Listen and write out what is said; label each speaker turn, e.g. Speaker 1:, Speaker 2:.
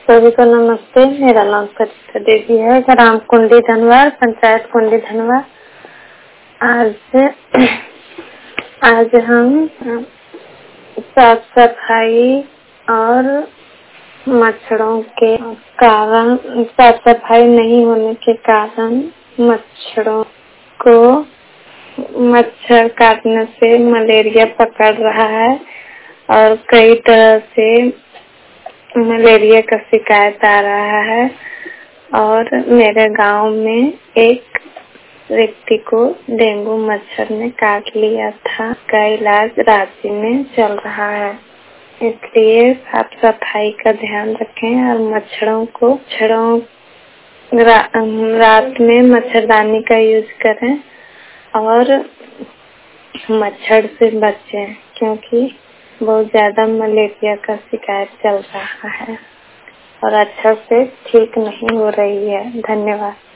Speaker 1: सभी को नमस्ते। मेरा नाम सरिता देवी है, ग्राम कुंडी धनवार, पंचायत कुंडी धनवार। आज हम साफ सफाई और मच्छरों के कारण, साफ सफाई नहीं होने के कारण मच्छरों को मच्छर काटने से मलेरिया पकड़ रहा है और कई तरह से मलेरिया का शिकायत आ रहा है। और मेरे गांव में एक व्यक्ति को डेंगू मच्छर ने काट लिया था, का इलाज रांची में चल रहा है। इसलिए साफ सफाई का ध्यान रखें और मच्छरों को रात में मच्छरदानी का यूज करें और मच्छर से बचें, क्योंकि बहुत ज्यादा मलेरिया का शिकायत चल रहा है और अच्छा से ठीक नहीं हो रही है। धन्यवाद।